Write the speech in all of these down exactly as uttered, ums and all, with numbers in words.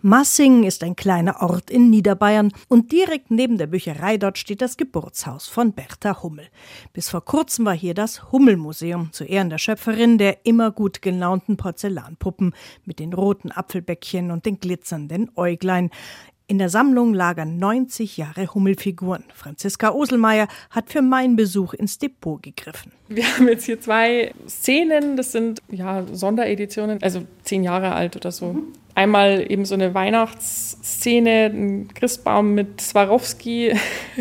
Massing ist ein kleiner Ort in Niederbayern und direkt neben der Bücherei dort steht das Geburtshaus von Bertha Hummel. Bis vor kurzem war hier das Hummel-Museum zu Ehren der Schöpferin der immer gut gelaunten Porzellanpuppen mit den roten Apfelbäckchen und den glitzernden Äuglein. In der Sammlung lagern neunzig Jahre Hummelfiguren. Franziska Oselmeier hat für meinen Besuch ins Depot gegriffen. Wir haben jetzt hier zwei Szenen, das sind ja Sondereditionen, also zehn Jahre alt oder so. Mhm. Einmal eben so eine Weihnachtsszene, ein Christbaum mit Swarovski,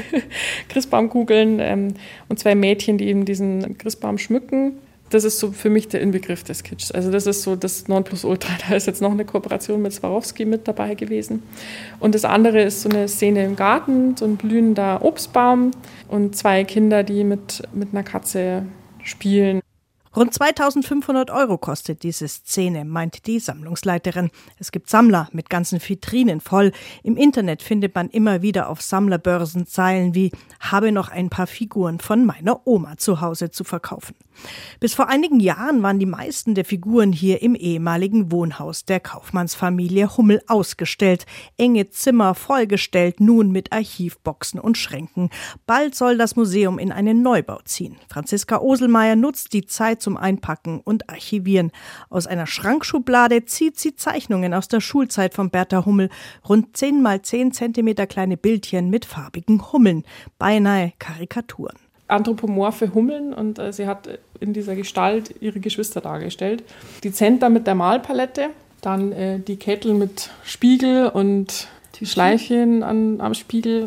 Christbaumkugeln ähm, und zwei Mädchen, die eben diesen Christbaum schmücken. Das ist so für mich der Inbegriff des Kitschs. Also das ist so das Nonplusultra. Da ist jetzt noch eine Kooperation mit Swarovski mit dabei gewesen. Und das andere ist so eine Szene im Garten, so ein blühender Obstbaum und zwei Kinder, die mit, mit einer Katze spielen. Rund zweitausendfünfhundert Euro kostet diese Szene, meint die Sammlungsleiterin. Es gibt Sammler mit ganzen Vitrinen voll. Im Internet findet man immer wieder auf Sammlerbörsen Zeilen wie »Habe noch ein paar Figuren von meiner Oma zu Hause zu verkaufen«. Bis vor einigen Jahren waren die meisten der Figuren hier im ehemaligen Wohnhaus der Kaufmannsfamilie Hummel ausgestellt. Enge Zimmer vollgestellt, nun mit Archivboxen und Schränken. Bald soll das Museum in einen Neubau ziehen. Franziska Oselmeier nutzt die Zeit zum Einpacken und Archivieren. Aus einer Schrankschublade zieht sie Zeichnungen aus der Schulzeit von Bertha Hummel. Rund zehn mal zehn Zentimeter kleine Bildchen mit farbigen Hummeln. Beinahe Karikaturen. Anthropomorphe Hummeln und äh, sie hat in dieser Gestalt ihre Geschwister dargestellt. Die Zentner mit der Malpalette, dann äh, die Kettel mit Spiegel und die Schleifchen an, am Spiegel.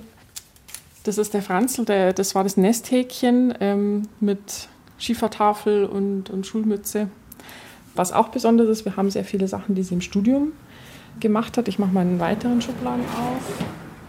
Das ist der Franzl, der, das war das Nesthäkchen ähm, mit Schiefertafel und, und Schulmütze. Was auch besonders ist, wir haben sehr viele Sachen, die sie im Studium gemacht hat. Ich mache mal einen weiteren Schubladen auf.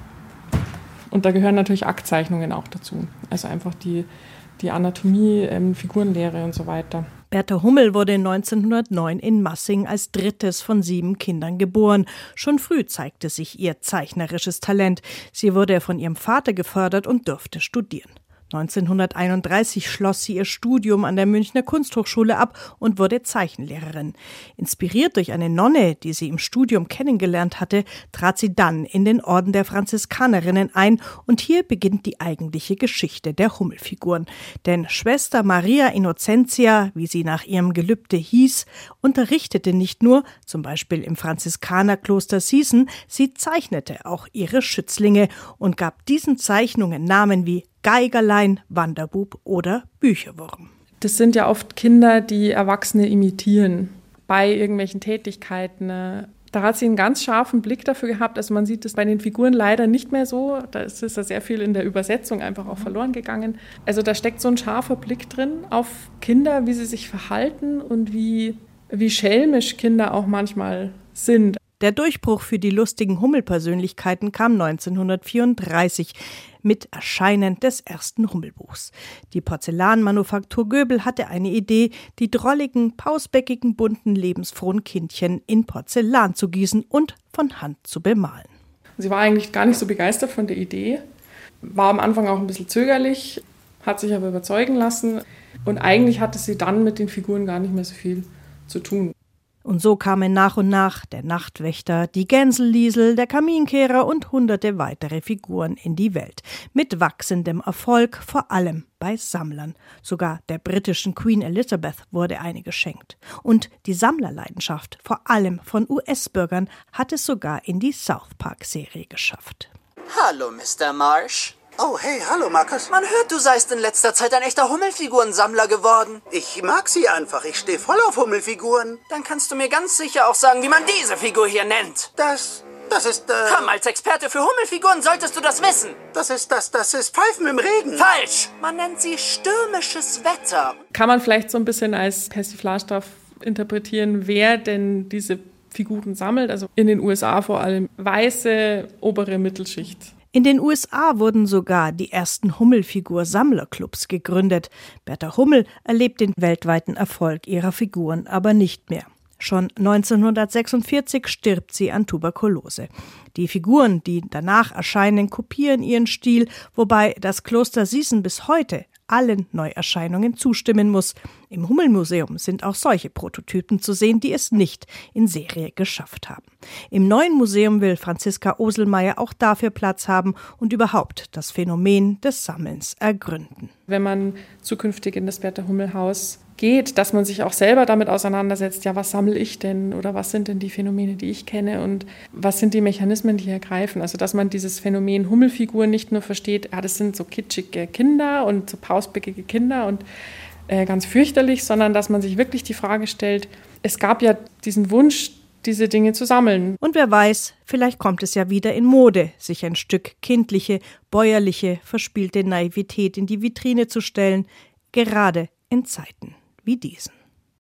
Und da gehören natürlich Aktzeichnungen auch dazu. Also einfach die, die Anatomie, ähm, Figurenlehre und so weiter. Bertha Hummel wurde neunzehnhundertneun in Massing als drittes von sieben Kindern geboren. Schon früh zeigte sich ihr zeichnerisches Talent. Sie wurde von ihrem Vater gefördert und durfte studieren. neunzehnhunderteinunddreißig schloss sie ihr Studium an der Münchner Kunsthochschule ab und wurde Zeichenlehrerin. Inspiriert durch eine Nonne, die sie im Studium kennengelernt hatte, trat sie dann in den Orden der Franziskanerinnen ein und hier beginnt die eigentliche Geschichte der Hummelfiguren. Denn Schwester Maria Innocentia, wie sie nach ihrem Gelübde hieß, unterrichtete nicht nur, zum Beispiel im Franziskanerkloster Sießen, sie zeichnete auch ihre Schützlinge und gab diesen Zeichnungen Namen wie Geigerlein, Wanderbub oder Bücherwurm. Das sind ja oft Kinder, die Erwachsene imitieren bei irgendwelchen Tätigkeiten. Da hat sie einen ganz scharfen Blick dafür gehabt. Also man sieht das bei den Figuren leider nicht mehr so. Da ist es ja sehr viel in der Übersetzung einfach auch verloren gegangen. Also da steckt so ein scharfer Blick drin auf Kinder, wie sie sich verhalten und wie, wie schelmisch Kinder auch manchmal sind. Der Durchbruch für die lustigen Hummelpersönlichkeiten kam neunzehnhundertvierunddreißig mit Erscheinen des ersten Hummelbuchs. Die Porzellanmanufaktur Göbel hatte eine Idee, die drolligen, pausbäckigen, bunten, lebensfrohen Kindchen in Porzellan zu gießen und von Hand zu bemalen. Sie war eigentlich gar nicht so begeistert von der Idee, war am Anfang auch ein bisschen zögerlich, hat sich aber überzeugen lassen und eigentlich hatte sie dann mit den Figuren gar nicht mehr so viel zu tun. Und so kamen nach und nach der Nachtwächter, die Gänselliesel, der Kaminkehrer und hunderte weitere Figuren in die Welt. Mit wachsendem Erfolg, vor allem bei Sammlern. Sogar der britischen Queen Elizabeth wurde eine geschenkt. Und die Sammlerleidenschaft, vor allem von U S-Bürgern, hat es sogar in die South Park-Serie geschafft. Hallo, Mister Marsh. Oh, hey, hallo, Markus. Man hört, du seist in letzter Zeit ein echter Hummelfigurensammler geworden. Ich mag sie einfach. Ich stehe voll auf Hummelfiguren. Dann kannst du mir ganz sicher auch sagen, wie man diese Figur hier nennt. Das, das ist, äh... Komm, als Experte für Hummelfiguren solltest du das wissen. Das ist, das, das ist Pfeifen im Regen. Falsch! Man nennt sie stürmisches Wetter. Kann man vielleicht so ein bisschen als Persiflage darauf interpretieren, wer denn diese Figuren sammelt? Also in den U S A vor allem weiße obere Mittelschicht. In den U S A wurden sogar die ersten Hummelfigur-Sammlerclubs gegründet. Bertha Hummel erlebt den weltweiten Erfolg ihrer Figuren aber nicht mehr. Schon neunzehnhundertsechsundvierzig stirbt sie an Tuberkulose. Die Figuren, die danach erscheinen, kopieren ihren Stil, wobei das Kloster Sießen bis heute allen Neuerscheinungen zustimmen muss. Im Hummelmuseum sind auch solche Prototypen zu sehen, die es nicht in Serie geschafft haben. Im neuen Museum will Franziska Oselmeier auch dafür Platz haben und überhaupt das Phänomen des Sammelns ergründen. Wenn man zukünftig in das Bertha-Hummel-Haus geht, dass man sich auch selber damit auseinandersetzt, ja, was sammle ich denn oder was sind denn die Phänomene, die ich kenne und was sind die Mechanismen, die hier greifen. Also dass man dieses Phänomen Hummelfiguren nicht nur versteht, ja, das sind so kitschige Kinder und so pausbäckige Kinder und äh, ganz fürchterlich, sondern dass man sich wirklich die Frage stellt, es gab ja diesen Wunsch, diese Dinge zu sammeln. Und wer weiß, vielleicht kommt es ja wieder in Mode, sich ein Stück kindliche, bäuerliche, verspielte Naivität in die Vitrine zu stellen, gerade in Zeiten wie diesen.